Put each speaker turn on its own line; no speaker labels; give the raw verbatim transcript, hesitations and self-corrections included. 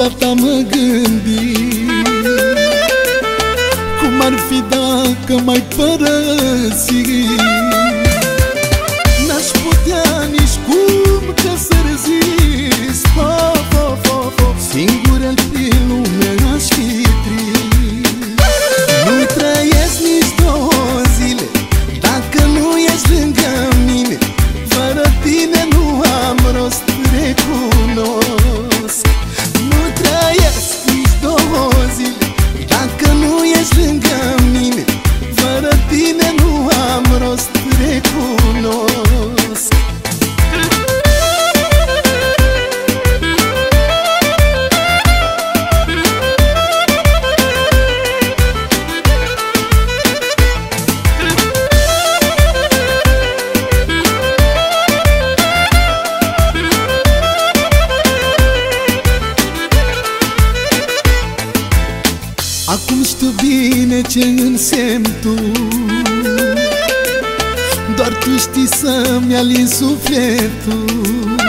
soarta mă gândi, cum ar fi dacă m-ai părăsit. N-aș putea nici cum ca să rezist, po, po, po, po. Singur pe lume aș fi trist. Nu trăiesc nici două zile dacă nu ești lângă mine. Fără tine nu am rost, recunosc. Nu trăiesc nici două zile dacă nu ești lângă mine. Fără tine nu am rost, recunosc. Acum știu bine ce însemn tu, doar tu știi să-mi alini sufletul.